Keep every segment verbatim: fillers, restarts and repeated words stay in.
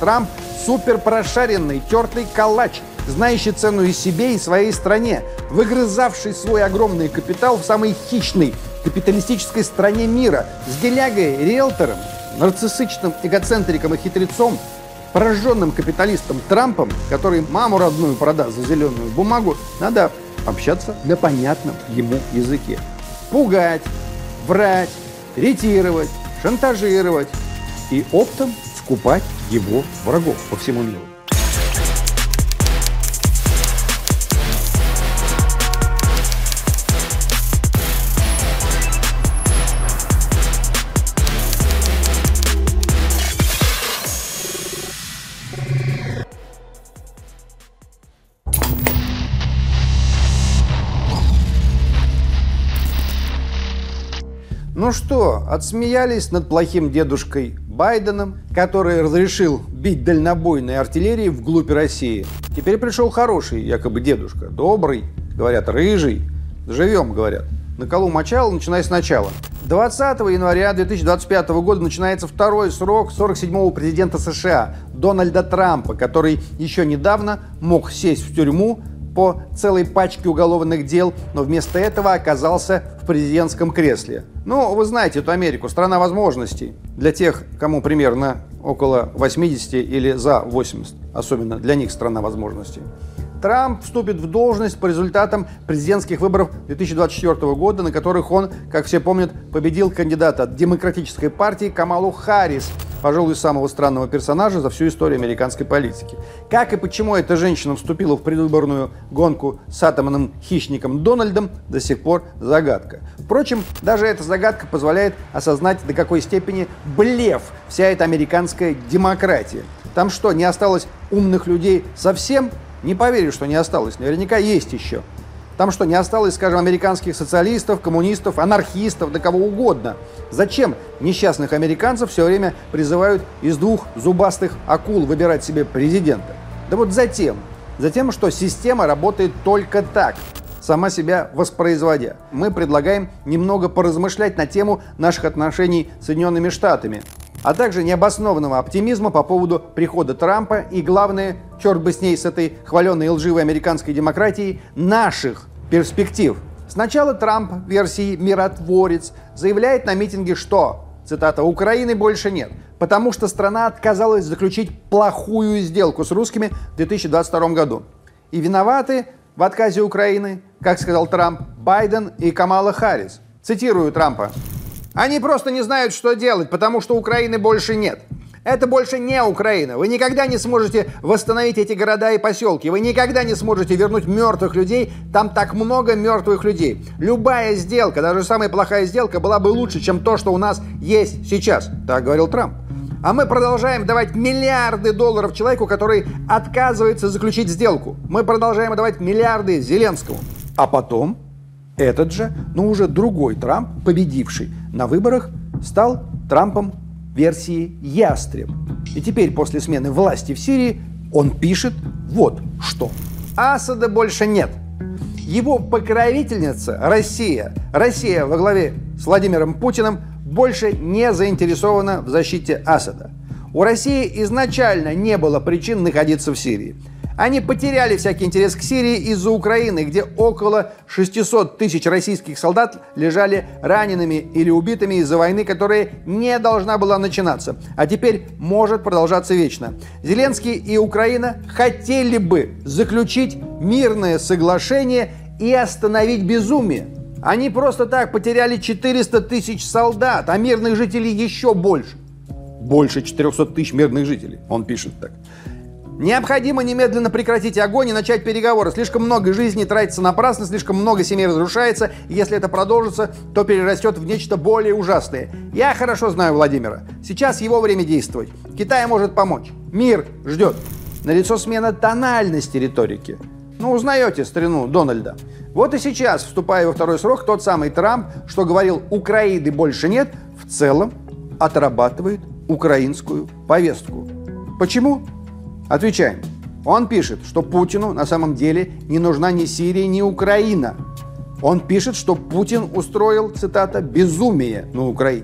Трамп – супер прошаренный, тертый калач, знающий цену и себе, и своей стране, выгрызавший свой огромный капитал в самой хищной капиталистической стране мира, с делягой, риэлтором, нарциссичным эгоцентриком и хитрецом, пораженным капиталистом Трампом, который маму родную продаст за зеленую бумагу, надо общаться на понятном ему языке. Пугать, врать, ретировать, шантажировать и оптом скупать его врагов по всему миру. Ну что, отсмеялись над плохим дедушкой Байденом, который разрешил бить дальнобойной артиллерией вглубь России. Теперь пришел хороший якобы дедушка, добрый, говорят, рыжий. Живем, говорят. На колу мочало, начиная сначала. двадцатого января две тысячи двадцать пятого года начинается второй срок сорок седьмого президента США Дональда Трампа, который еще недавно мог сесть в тюрьму по целой пачке уголовных дел, но вместо этого оказался в президентском кресле. Ну, вы знаете эту Америку, страна возможностей. Для тех, кому примерно около восьмидесяти или за восемьдесят, особенно для них страна возможностей. Трамп вступит в должность по результатам президентских выборов две тысячи двадцать четвёртого года, на которых он, как все помнят, победил кандидата от Демократической партии Камалу Харрис, пожалуй, самого странного персонажа за всю историю американской политики. Как и почему эта женщина вступила в предвыборную гонку с атомным хищником Дональдом, до сих пор загадка. Впрочем, даже эта загадка позволяет осознать, до какой степени блеф вся эта американская демократия. Там что, не осталось умных людей совсем? Не поверю, что не осталось. Наверняка есть еще. Там что, не осталось, скажем, американских социалистов, коммунистов, анархистов, да кого угодно? Зачем несчастных американцев все время призывают из двух зубастых акул выбирать себе президента? Да вот затем. Затем, что система работает только так, сама себя воспроизводя. Мы предлагаем немного поразмышлять на тему наших отношений с Соединенными Штатами, а также необоснованного оптимизма по поводу прихода Трампа и, главное, черт бы с ней, с этой хваленной и лживой американской демократией, наших перспектив. Сначала Трамп в версии «миротворец» заявляет на митинге, что, цитата, «Украины больше нет, потому что страна отказалась заключить плохую сделку с русскими в две тысячи двадцать втором году. И виноваты в отказе Украины, как сказал Трамп, Байден и Камала Харрис». Цитирую Трампа. «Они просто не знают, что делать, потому что Украины больше нет. Это больше не Украина. Вы никогда не сможете восстановить эти города и поселки. Вы никогда не сможете вернуть мертвых людей. Там так много мертвых людей. Любая сделка, даже самая плохая сделка, была бы лучше, чем то, что у нас есть сейчас». Так говорил Трамп. А мы продолжаем давать миллиарды долларов человеку, который отказывается заключить сделку. Мы продолжаем давать миллиарды Зеленскому. А потом этот же, но уже другой Трамп, победивший на выборах, стал Трампом версии «Ястреб». И теперь, после смены власти в Сирии, он пишет вот что. Асада больше нет. Его покровительница Россия, Россия во главе с Владимиром Путиным, больше не заинтересована в защите Асада. У России изначально не было причин находиться в Сирии. Они потеряли всякий интерес к Сирии из-за Украины, где около шестисот тысяч российских солдат лежали ранеными или убитыми из-за войны, которая не должна была начинаться, а теперь может продолжаться вечно. Зеленский и Украина хотели бы заключить мирное соглашение и остановить безумие. Они просто так потеряли четыреста тысяч солдат, а мирных жителей еще больше. Больше четырехсот тысяч мирных жителей, он пишет так. Необходимо немедленно прекратить огонь и начать переговоры. Слишком много жизней тратится напрасно, слишком много семей разрушается. И если это продолжится, то перерастет в нечто более ужасное. Я хорошо знаю Владимира. Сейчас его время действовать. Китай может помочь. Мир ждет. Налицо смена тональности риторики. Ну, узнаете старину Дональда. Вот и сейчас, вступая во второй срок, тот самый Трамп, что говорил «Украины больше нет», в целом отрабатывает украинскую повестку. Почему? Отвечаем. Он пишет, что Путину на самом деле не нужна ни Сирия, ни Украина. Он пишет, что Путин устроил, цитата, «безумие на Украине».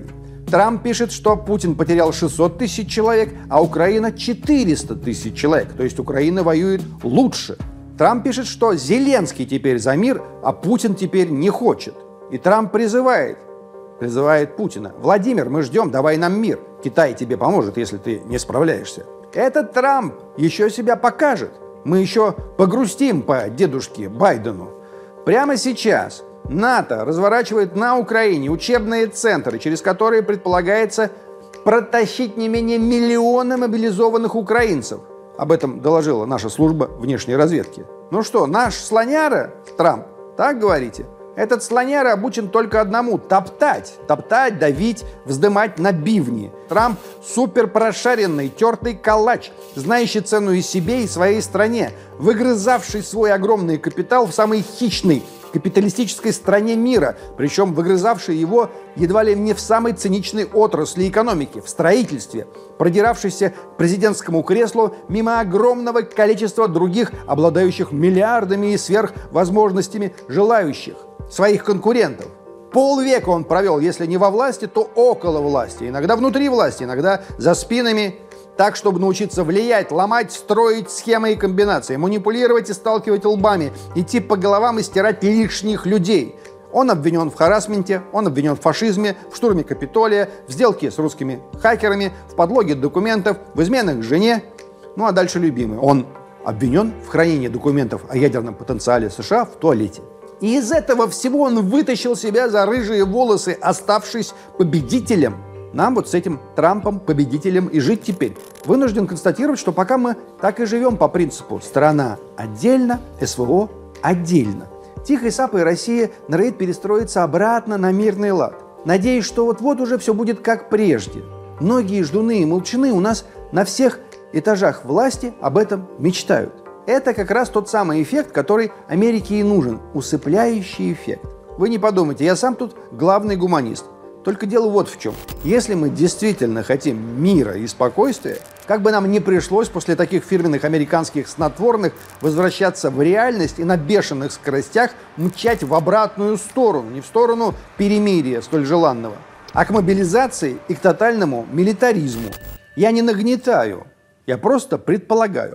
Трамп пишет, что Путин потерял шестьсот тысяч человек, а Украина четыреста тысяч человек. То есть Украина воюет лучше. Трамп пишет, что Зеленский теперь за мир, а Путин теперь не хочет. И Трамп призывает, призывает Путина: Владимир, мы ждем, давай нам мир. Китай тебе поможет, если ты не справляешься. Этот Трамп еще себя покажет. Мы еще погрустим по дедушке Байдену. Прямо сейчас НАТО разворачивает на Украине учебные центры, через которые предполагается протащить не менее миллиона мобилизованных украинцев. Об этом доложила наша служба внешней разведки. Ну что, наш слоняра, Трамп, так говорите? Этот слоняра обучен только одному – топтать. Топтать, давить, вздымать на бивни. Трамп – суперпрошаренный, тертый калач, знающий цену и себе, и своей стране, выгрызавший свой огромный капитал в самой хищной капиталистической стране мира, причем выгрызавший его едва ли не в самой циничной отрасли экономики, в строительстве, продиравшийся к президентскому креслу мимо огромного количества других, обладающих миллиардами и сверхвозможностями желающих, своих конкурентов. Полвека он провел, если не во власти, то около власти, иногда внутри власти, иногда за спинами, так, чтобы научиться влиять, ломать, строить схемы и комбинации, манипулировать и сталкивать лбами, идти по головам и стирать лишних людей. Он обвинен в харассменте, он обвинен в фашизме, в штурме Капитолия, в сделке с русскими хакерами, в подлоге документов, в изменах жене. Ну а дальше любимый. Он обвинен в хранении документов о ядерном потенциале США в туалете. И из этого всего он вытащил себя за рыжие волосы, оставшись победителем. Нам вот с этим Трампом, победителем, и жить теперь. Вынужден констатировать, что пока мы так и живем по принципу «страна отдельно, СВО отдельно». Тихой сапой Россия норовит перестроиться обратно на мирный лад. Надеюсь, что вот-вот уже все будет как прежде. Многие ждуны и молчуны у нас на всех этажах власти об этом мечтают. Это как раз тот самый эффект, который Америке и нужен. Усыпляющий эффект. Вы не подумайте, я сам тут главный гуманист. Только дело вот в чем. Если мы действительно хотим мира и спокойствия, как бы нам ни пришлось после таких фирменных американских снотворных возвращаться в реальность и на бешеных скоростях мчать в обратную сторону, не в сторону перемирия столь желанного, а к мобилизации и к тотальному милитаризму. Я не нагнетаю, я просто предполагаю.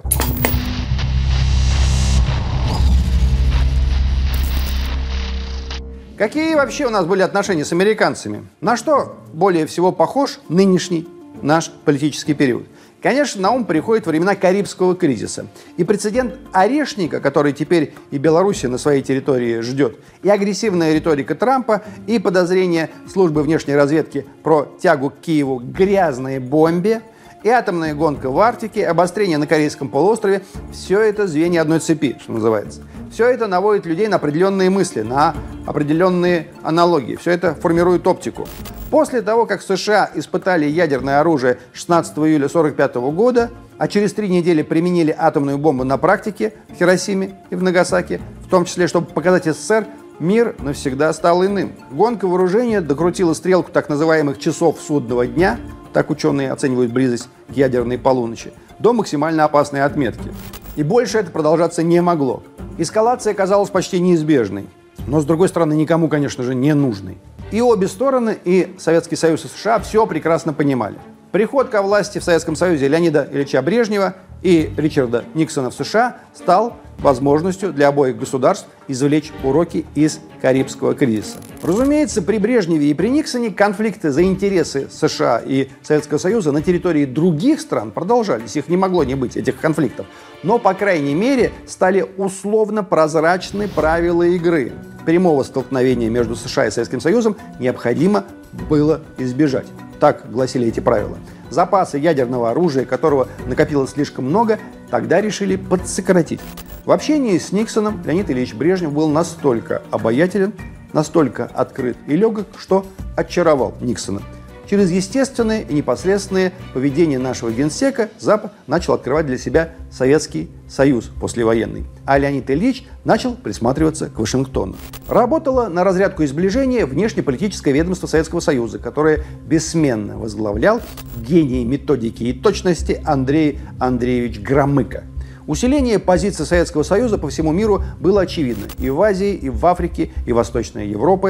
Какие вообще у нас были отношения с американцами? На что более всего похож нынешний наш политический период? Конечно, на ум приходят времена Карибского кризиса. И прецедент Орешника, который теперь и Белоруссия на своей территории ждет, и агрессивная риторика Трампа, и подозрения службы внешней разведки про тягу к Киеву к грязной бомбе, и атомная гонка в Арктике, обострение на Корейском полуострове – все это звенья одной цепи, что называется. Все это наводит людей на определенные мысли, на определенные аналогии. Все это формирует оптику. После того, как США испытали ядерное оружие шестнадцатого июля сорок пятого года, а через три недели применили атомную бомбу на практике в Хиросиме и в Нагасаки, в том числе, чтобы показать СССР, мир навсегда стал иным. Гонка вооружения докрутила стрелку так называемых часов судного дня, так ученые оценивают близость к ядерной полуночи, до максимально опасной отметки. И больше это продолжаться не могло. Эскалация казалась почти неизбежной, но, с другой стороны, никому, конечно же, не нужной. И обе стороны, и Советский Союз, и США, все прекрасно понимали. Приход ко власти в Советском Союзе Леонида Ильича Брежнева и Ричарда Никсона в США стал возможностью для обоих государств извлечь уроки из Карибского кризиса. Разумеется, при Брежневе и при Никсоне конфликты за интересы США и Советского Союза на территории других стран продолжались. Их не могло не быть, этих конфликтов. Но, по крайней мере, стали условно прозрачны правила игры. Прямого столкновения между США и Советским Союзом необходимо было избежать. Так гласили эти правила. Запасы ядерного оружия, которого накопилось слишком много, тогда решили подсократить. В общении с Никсоном Леонид Ильич Брежнев был настолько обаятелен, настолько открыт и легок, что очаровал Никсона. Через естественное и непосредственное поведение нашего генсека Запад начал открывать для себя Советский Союз послевоенный, а Леонид Ильич начал присматриваться к Вашингтону. Работало на разрядку и сближение внешнеполитическое ведомство Советского Союза, которое бессменно возглавлял гений методики и точности Андрей Андреевич Громыко. Усиление позиций Советского Союза по всему миру было очевидно и в Азии, и в Африке, и в Восточной Европе.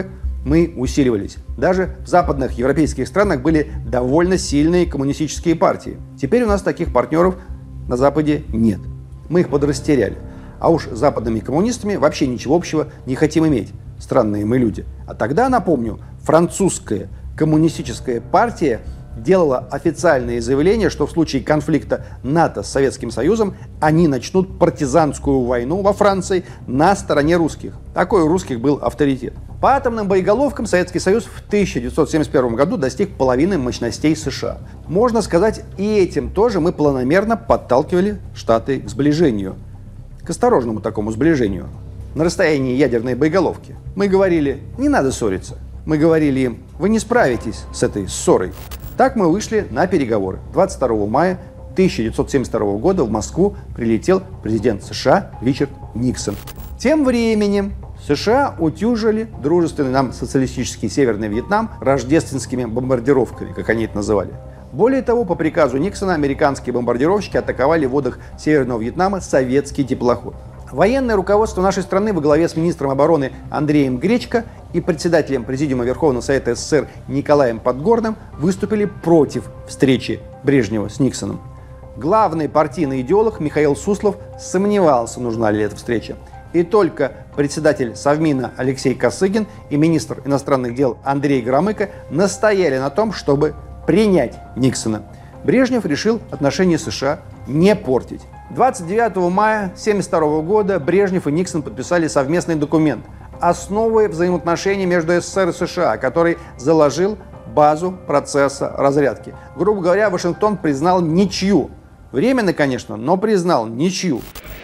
мы усиливались. Даже в западных европейских странах были довольно сильные коммунистические партии. Теперь у нас таких партнеров на Западе нет. Мы их подрастеряли. А уж с западными коммунистами вообще ничего общего не хотим иметь. Странные мы люди. А тогда, напомню, французская коммунистическая партия делала официальное заявление, что в случае конфликта НАТО с Советским Союзом они начнут партизанскую войну во Франции на стороне русских. Такой у русских был авторитет. По атомным боеголовкам Советский Союз в тысяча девятьсот семьдесят первом году достиг половины мощностей США. Можно сказать, и этим тоже мы планомерно подталкивали Штаты к сближению. К осторожному такому сближению. На расстоянии ядерной боеголовки. Мы говорили, не надо ссориться. Мы говорили им, вы не справитесь с этой ссорой. Так мы вышли на переговоры. двадцать второго мая тысяча девятьсот семьдесят второго года в Москву прилетел президент США Ричард Никсон. Тем временем США утюжили дружественный нам социалистический Северный Вьетнам рождественскими бомбардировками, как они это называли. Более того, по приказу Никсона американские бомбардировщики атаковали в водах Северного Вьетнама советский теплоход. Военное руководство нашей страны во главе с министром обороны Андреем Гречко и председателем Президиума Верховного Совета СССР Николаем Подгорным выступили против встречи Брежнева с Никсоном. Главный партийный идеолог Михаил Суслов сомневался, нужна ли эта встреча. И только председатель Совмина Алексей Косыгин и министр иностранных дел Андрей Громыко настояли на том, чтобы принять Никсона. Брежнев решил отношения США не портить. двадцать девятого мая тысяча девятьсот семьдесят второго года Брежнев и Никсон подписали совместный документ, основой взаимоотношений между СССР и США, который заложил базу процесса разрядки. Грубо говоря, Вашингтон признал ничью. Временно, конечно, но признал ничью.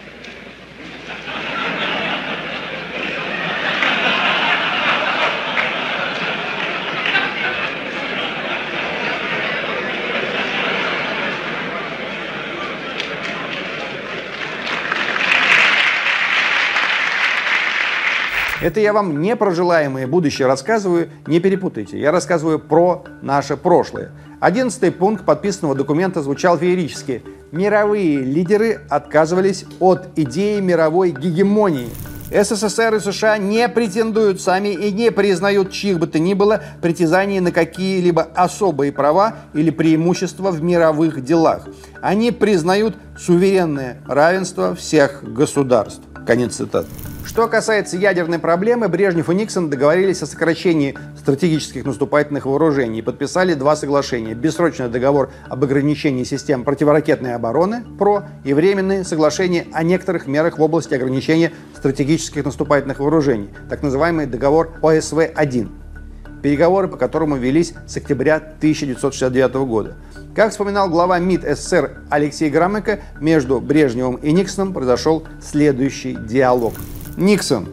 Это я вам не про желаемое будущее рассказываю, не перепутайте. Я рассказываю про наше прошлое. Одиннадцатый пункт подписанного документа звучал феерически. Мировые лидеры отказывались от идеи мировой гегемонии. СССР и США не претендуют сами и не признают чьих бы то ни было притязаний на какие-либо особые права или преимущества в мировых делах. Они признают суверенное равенство всех государств. Конец цитаты. Что касается ядерной проблемы, Брежнев и Никсон договорились о сокращении стратегических наступательных вооружений и подписали два соглашения. Бессрочный договор об ограничении систем противоракетной обороны ПРО и временное соглашение о некоторых мерах в области ограничения стратегических наступательных вооружений, так называемый договор О С В один. Переговоры, по которому велись с октября тысяча девятьсот шестьдесят девятого года. Как вспоминал глава МИД СССР Алексей Громыко, между Брежневым и Никсоном произошел следующий диалог. Никсон.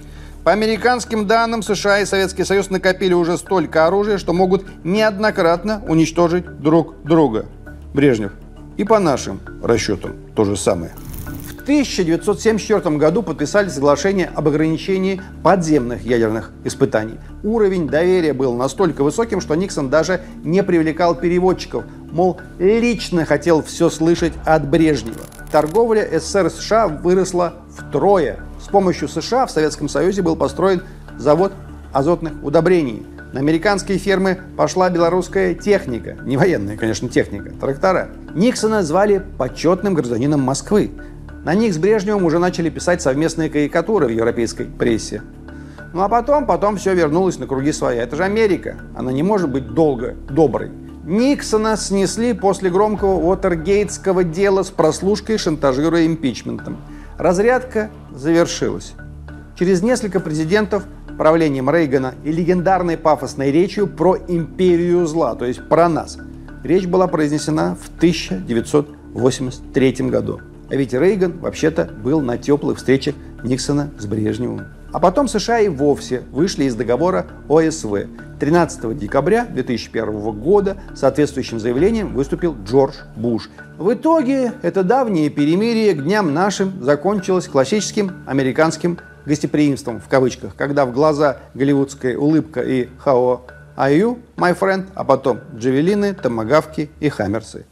По американским данным, США и Советский Союз накопили уже столько оружия, что могут неоднократно уничтожить друг друга. Брежнев. И по нашим расчетам то же самое. В тысяча девятьсот семьдесят четвёртом году подписали соглашение об ограничении подземных ядерных испытаний. Уровень доверия был настолько высоким, что Никсон даже не привлекал переводчиков, мол, лично хотел все слышать от Брежнева. Торговля СССР и США выросла втрое. С помощью США в Советском Союзе был построен завод азотных удобрений. На американские фермы пошла белорусская техника, не военная, конечно, техника, трактора. Никсона звали почетным гражданином Москвы. На них с Брежневым уже начали писать совместные карикатуры в европейской прессе. Ну а потом, потом все вернулось на круги своя. Это же Америка, она не может быть долго доброй. Никсона снесли после громкого уотергейтского дела с прослушкой, шантажируя импичментом. Разрядка завершилась. Через несколько президентов правлением Рейгана и легендарной пафосной речью про империю зла, то есть про нас. Речь была произнесена в тысяча девятьсот восемьдесят третьем году. А ведь Рейган вообще-то был на теплых встречах Никсона с Брежневым. А потом США и вовсе вышли из договора О С В. тринадцатого декабря две тысячи первого года с соответствующим заявлением выступил Джордж Буш. В итоге это давнее перемирие к дням нашим закончилось классическим американским гостеприимством, в кавычках, когда в глаза голливудская улыбка и «How are you, my friend?», а потом джавелины, томагавки и хаммерсы.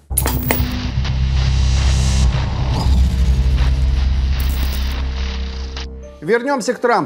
Вернемся к Трампу.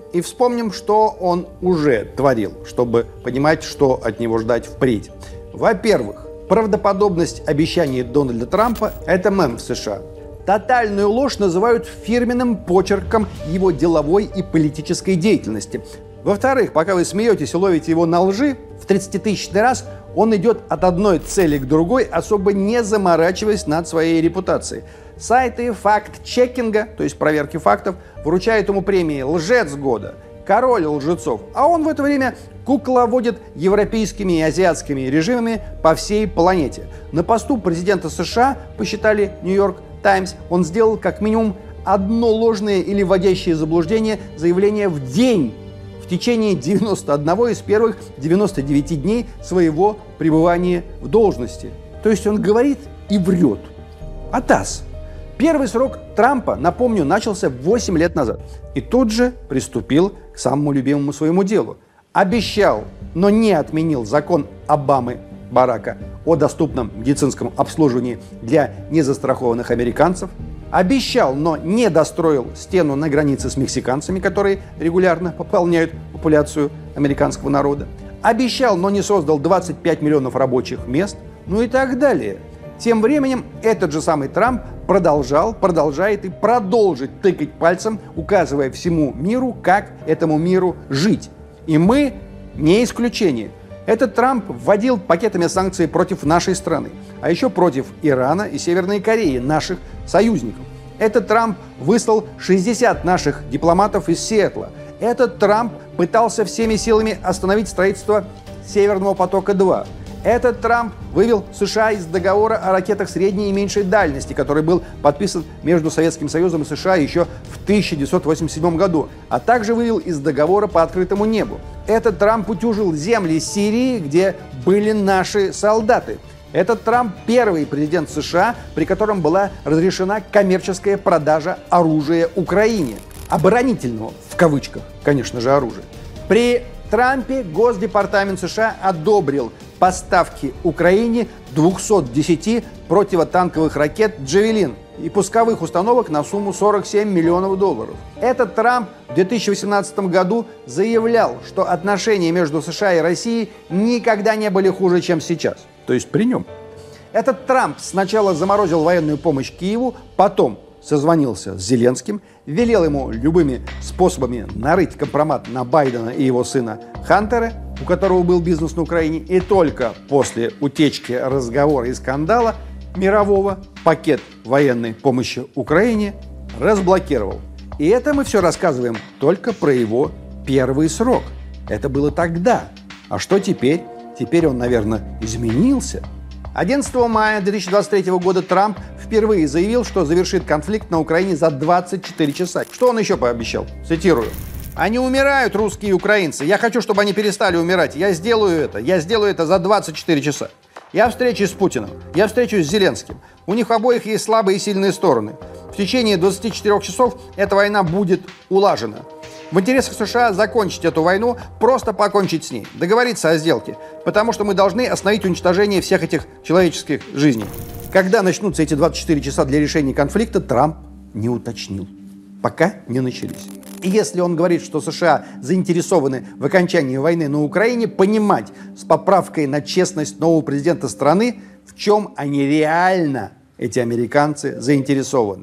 и вспомним, что он уже творил, чтобы понимать, что от него ждать впредь. Во-первых, правдоподобность обещаний Дональда Трампа – это мем в США. Тотальную ложь называют фирменным почерком его деловой и политической деятельности. Во-вторых, пока вы смеетесь и ловите его на лжи, в тридцатитысячный раз он идет от одной цели к другой, особо не заморачиваясь над своей репутацией. Сайты факт-чекинга, то есть проверки фактов, вручают ему премии «Лжец года», «Король лжецов», а он в это время кукловодит европейскими и азиатскими режимами по всей планете. На посту президента США, посчитали «Нью-Йорк Таймс», он сделал как минимум одно ложное или вводящее в заблуждение заявление в день в течение девяноста одного из первых девяноста девяти дней своего пребывания в должности. То есть он говорит и врет. А ТАСС. Первый срок Трампа, напомню, начался восемь лет назад. И тут же приступил к самому любимому своему делу. Обещал, но не отменил закон Обамы Барака о доступном медицинском обслуживании для незастрахованных американцев. Обещал, но не достроил стену на границе с мексиканцами, которые регулярно пополняют популяцию американского народа. Обещал, но не создал двадцать пять миллионов рабочих мест, ну и так далее. Тем временем этот же самый Трамп продолжал, продолжает и продолжит тыкать пальцем, указывая всему миру, как этому миру жить. И мы не исключение. Этот Трамп вводил пакетами санкций против нашей страны, а еще против Ирана и Северной Кореи, наших союзников. Этот Трамп выслал шестьдесят наших дипломатов из Сиэтла. Этот Трамп пытался всеми силами остановить строительство Северного потока-два. Этот Трамп вывел США из договора о ракетах средней и меньшей дальности, который был подписан между Советским Союзом и США еще в тысяча девятьсот восемьдесят седьмом году, а также вывел из договора по открытому небу. Этот Трамп утюжил земли Сирии, где были наши солдаты. Этот Трамп первый президент США, при котором была разрешена коммерческая продажа оружия Украине. Оборонительного, в кавычках, конечно же, оружия. При Трампе Госдепартамент США одобрил поставки Украине двухсот десяти противотанковых ракет «Джавелин» и пусковых установок на сумму сорок семь миллионов долларов. Этот Трамп в две тысячи восемнадцатом году заявлял, что отношения между США и Россией никогда не были хуже, чем сейчас. То есть при нем. Этот Трамп сначала заморозил военную помощь Киеву, потом созвонился с Зеленским, велел ему любыми способами нарыть компромат на Байдена и его сына Хантера, у которого был бизнес на Украине, и только после утечки, разговора и скандала мирового пакет военной помощи Украине разблокировал. И это мы все рассказываем только про его первый срок. Это было тогда. А что теперь? Теперь он, наверное, изменился. одиннадцатого мая две тысячи двадцать третьего года Трамп впервые заявил, что завершит конфликт на Украине за двадцать четыре часа. Что он еще пообещал? Цитирую. «Они умирают, русские и украинцы. Я хочу, чтобы они перестали умирать. Я сделаю это. Я сделаю это за двадцать четыре часа. Я встречусь с Путиным. Я встречусь с Зеленским. У них обоих есть слабые и сильные стороны. В течение двадцати четырёх часов эта война будет улажена. В интересах США закончить эту войну, просто покончить с ней, договориться о сделке, потому что мы должны остановить уничтожение всех этих человеческих жизней». Когда начнутся эти двадцать четыре часа для решения конфликта, Трамп не уточнил. Пока не начались. И если он говорит, что США заинтересованы в окончании войны на Украине, понимать с поправкой на честность нового президента страны, в чем они реально, эти американцы, заинтересованы.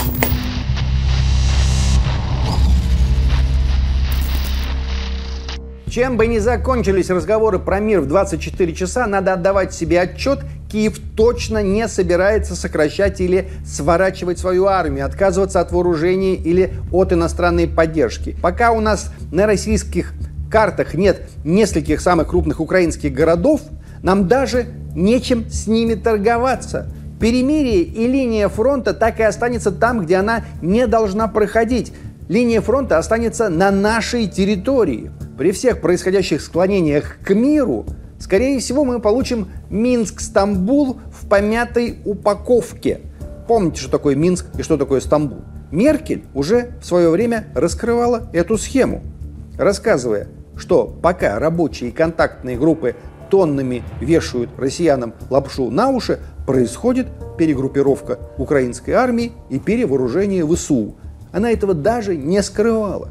Чем бы ни закончились разговоры про мир в двадцать четыре часа, надо отдавать себе отчет, Киев точно не собирается сокращать или сворачивать свою армию, отказываться от вооружений или от иностранной поддержки. Пока у нас на российских картах нет нескольких самых крупных украинских городов, нам даже нечем с ними торговаться. Перемирие и линия фронта так и останется там, где она не должна проходить. Линия фронта останется на нашей территории. При всех происходящих склонениях к миру, скорее всего, мы получим Минск-Стамбул в помятой упаковке. Помните, что такое Минск и что такое Стамбул? Меркель уже в свое время раскрывала эту схему, рассказывая, что пока рабочие и контактные группы тоннами вешают россиянам лапшу на уши, происходит перегруппировка украинской армии и перевооружение ВСУ. Она этого даже не скрывала.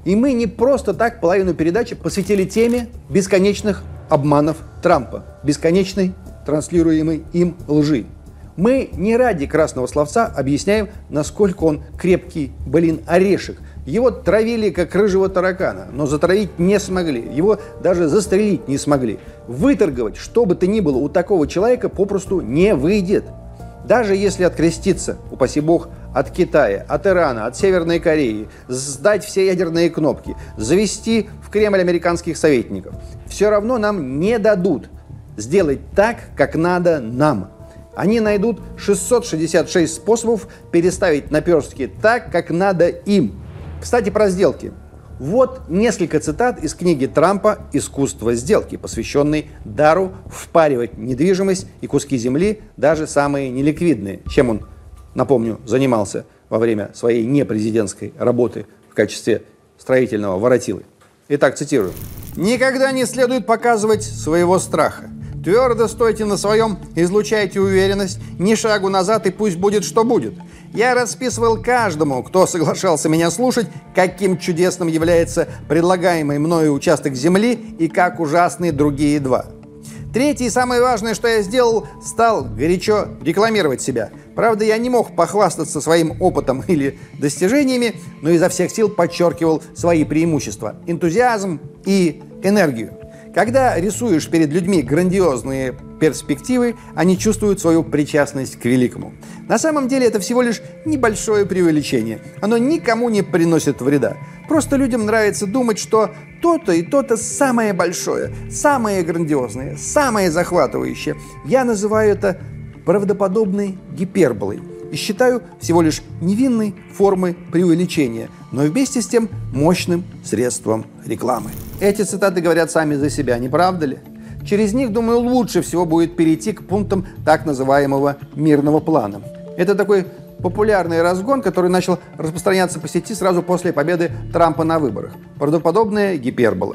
И мы не просто так половину передачи посвятили теме бесконечных обманов Трампа, бесконечной транслируемой им лжи. Мы не ради красного словца объясняем, насколько он крепкий, блин, орешек. Его травили, как рыжего таракана, но затравить не смогли. Его даже застрелить не смогли. Выторговать, что бы то ни было, у такого человека попросту не выйдет. Даже если откреститься, упаси бог, от Китая, от Ирана, от Северной Кореи, сдать все ядерные кнопки, завести в Кремль американских советников, все равно нам не дадут сделать так, как надо нам. Они найдут шестьсот шестьдесят шесть способов переставить наперстки так, как надо им. Кстати, про сделки. Вот несколько цитат из книги Трампа «Искусство сделки», посвященной дару впаривать недвижимость и куски земли, даже самые неликвидные, чем он, напомню, занимался во время своей непрезидентской работы в качестве строительного воротилы. Итак, цитирую. «Никогда не следует показывать своего страха. Твердо стойте на своем, излучайте уверенность, ни шагу назад, и пусть будет, что будет. Я расписывал каждому, кто соглашался меня слушать, каким чудесным является предлагаемый мною участок земли и как ужасны другие два. Третье и самое важное, что я сделал, стал горячо рекламировать себя. Правда, я не мог похвастаться своим опытом или достижениями, но изо всех сил подчеркивал свои преимущества, энтузиазм и энергию. Когда рисуешь перед людьми грандиозные перспективы, они чувствуют свою причастность к великому. На самом деле это всего лишь небольшое преувеличение. Оно никому не приносит вреда. Просто людям нравится думать, что то-то и то-то самое большое, самое грандиозное, самое захватывающее. Я называю это правдоподобной гиперболой и считаю всего лишь невинной формой преувеличения, но вместе с тем мощным средством рекламы. Эти цитаты говорят сами за себя, не правда ли? Через них, думаю, лучше всего будет перейти к пунктам так называемого мирного плана. Это такой популярный разгон, который начал распространяться по сети сразу после победы Трампа на выборах. Правдоподобная гипербола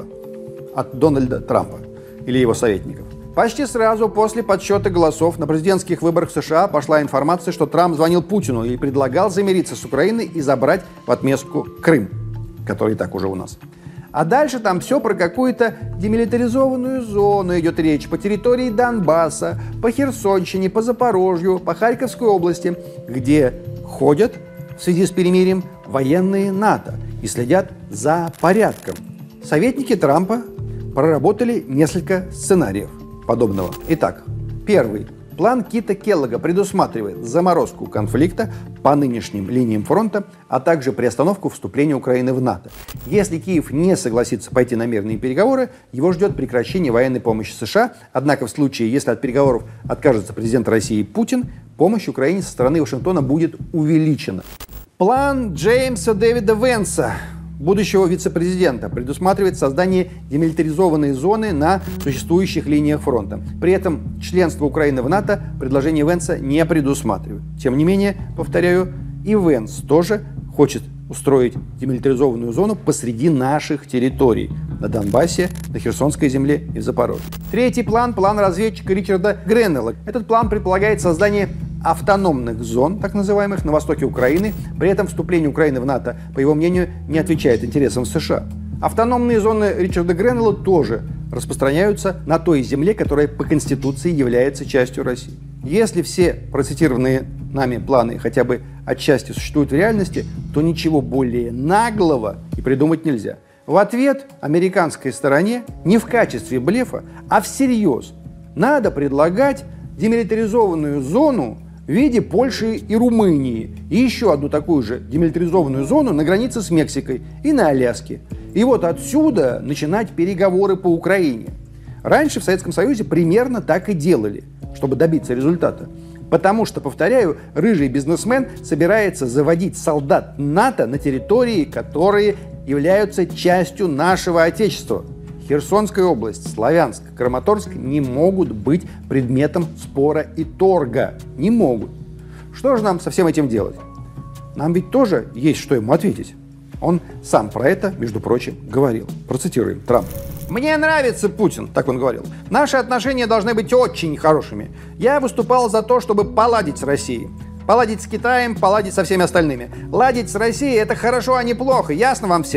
от Дональда Трампа или его советников. Почти сразу после подсчета голосов на президентских выборах в США пошла информация, что Трамп звонил Путину и предлагал замириться с Украиной и забрать в отместку Крым, который и так уже у нас. А дальше там все про какую-то демилитаризованную зону идет речь по территории Донбасса, по Херсонщине, по Запорожью, по Харьковской области, где ходят в связи с перемирием военные НАТО и следят за порядком. Советники Трампа проработали несколько сценариев подобного. Итак, первый. План Кита Келлога предусматривает заморозку конфликта по нынешним линиям фронта, а также приостановку вступления Украины в НАТО. Если Киев не согласится пойти на мирные переговоры, его ждет прекращение военной помощи США. Однако в случае, если от переговоров откажется президент России Путин, помощь Украине со стороны Вашингтона будет увеличена. План Джеймса Дэвида Венса, будущего вице-президента, предусматривает создание демилитаризованной зоны на существующих линиях фронта. При этом членство Украины в НАТО предложение Венса не предусматривает. Тем не менее, повторяю, и Венс тоже хочет устроить демилитаризованную зону посреди наших территорий на Донбассе, на Херсонской земле и в Запорожье. Третий план – план разведчика Ричарда Греннелла. Этот план предполагает создание автономных зон, так называемых, на востоке Украины. При этом вступление Украины в НАТО, по его мнению, не отвечает интересам США. Автономные зоны Ричарда Греннелла тоже распространяются на той земле, которая по Конституции является частью России. Если все процитированные нами планы хотя бы отчасти существуют в реальности, то ничего более наглого и придумать нельзя. В ответ американской стороне не в качестве блефа, а всерьез надо предлагать демилитаризованную зону в виде Польши и Румынии и еще одну такую же демилитаризованную зону на границе с Мексикой и на Аляске. И вот отсюда начинать переговоры по Украине. Раньше в Советском Союзе примерно так и делали, чтобы добиться результата. Потому что, повторяю, рыжий бизнесмен собирается заводить солдат НАТО на территории, которые являются частью нашего Отечества. Херсонская область, Славянск, Краматорск не могут быть предметом спора и торга. Не могут. Что же нам со всем этим делать? Нам ведь тоже есть что ему ответить. Он сам про это, между прочим, говорил. Процитируем Трампа. «Мне нравится Путин», так он говорил. «Наши отношения должны быть очень хорошими. Я выступал за то, чтобы поладить с Россией. Поладить с Китаем, поладить со всеми остальными. Ладить с Россией – это хорошо, а не плохо, ясно вам всем?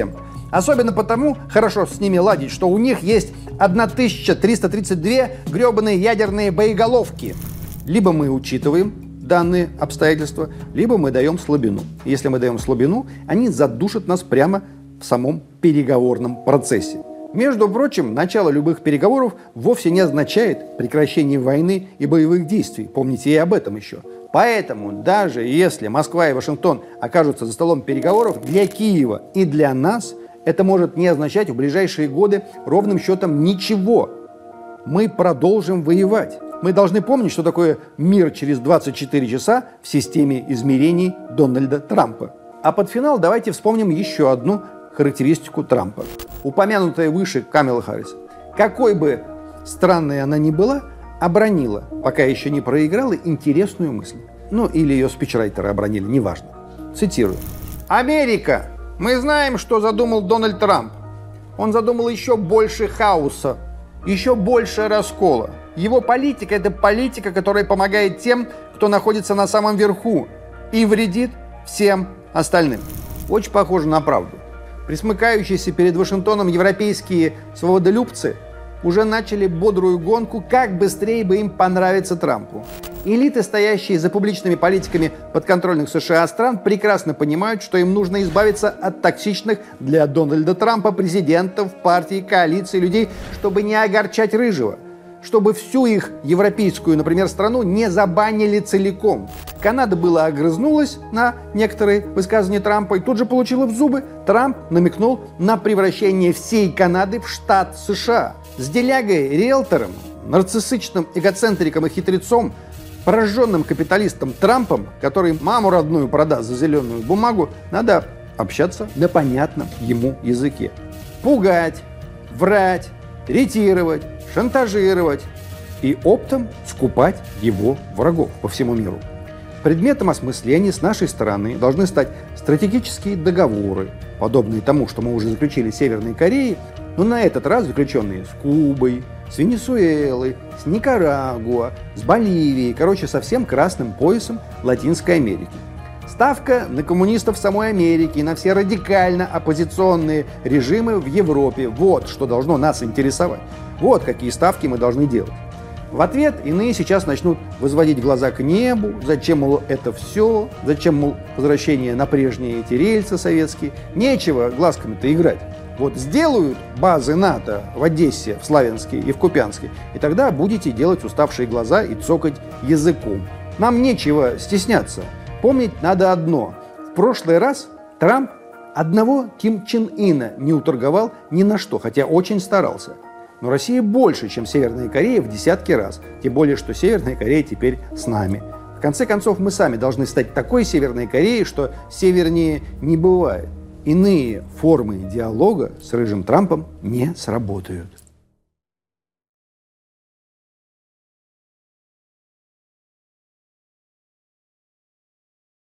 Особенно потому хорошо с ними ладить, что у них есть тысяча триста тридцать две гребаные ядерные боеголовки. Либо мы учитываем данные обстоятельства, либо мы даем слабину. Если мы даем слабину, они задушат нас прямо в самом переговорном процессе. Между прочим, начало любых переговоров вовсе не означает прекращение войны и боевых действий. Помните и об этом еще. Поэтому даже если Москва и Вашингтон окажутся за столом переговоров, для Киева и для нас это может не означать в ближайшие годы ровным счетом ничего. Мы продолжим воевать. Мы должны помнить, что такое мир через двадцать четыре часа в системе измерений Дональда Трампа. А под финал давайте вспомним еще одну характеристику Трампа. Упомянутая выше Камала Харрис, какой бы странной она ни была, обронила, пока еще не проиграла, интересную мысль. Ну, или ее спичрайтеры обронили, неважно. Цитирую. «Америка! Мы знаем, что задумал Дональд Трамп. Он задумал еще больше хаоса, еще больше раскола. Его политика – это политика, которая помогает тем, кто находится на самом верху, и вредит всем остальным». Очень похоже на правду. Присмыкающиеся перед Вашингтоном европейские свободолюбцы уже начали бодрую гонку, как быстрее бы им понравиться Трампу. Элиты, стоящие за публичными политиками подконтрольных США стран, прекрасно понимают, что им нужно избавиться от токсичных для Дональда Трампа президентов, партий, коалиций, людей, чтобы не огорчать Рыжего, чтобы всю их европейскую, например, страну не забанили целиком. Канада была огрызнулась на некоторые высказывания Трампа и тут же получила в зубы. Трамп намекнул на превращение всей Канады в штат США. С делягой-риэлтором, нарциссичным эгоцентриком и хитрецом, пораженным капиталистом Трампом, который маму родную продаст за зеленую бумагу, надо общаться на понятном ему языке. Пугать, врать, ретировать, шантажировать и оптом скупать его врагов по всему миру. Предметом осмысления с нашей стороны должны стать стратегические договоры, подобные тому, что мы уже заключили с Северной Кореей, но на этот раз заключенные с Кубой, с Венесуэлой, с Никарагуа, с Боливией, короче, со всем красным поясом Латинской Америки. Ставка на коммунистов самой Америки и на все радикально оппозиционные режимы в Европе. Вот что должно нас интересовать. Вот какие ставки мы должны делать. В ответ иные сейчас начнут возводить глаза к небу. Зачем, мол, это все? Зачем, мол, возвращение на прежние эти рельсы советские? Нечего глазками-то играть. Вот сделают базы НАТО в Одессе, в Славянске и в Купянске, и тогда будете делать уставшие глаза и цокать языком. Нам нечего стесняться. Помнить надо одно. В прошлый раз Трамп одного Ким Чен Ына не уторговал ни на что, хотя очень старался. Но Россия больше, чем Северная Корея, в десятки раз. Тем более, что Северная Корея теперь с нами. В конце концов, мы сами должны стать такой Северной Кореей, что севернее не бывает. Иные формы диалога с Рыжим Трампом не сработают.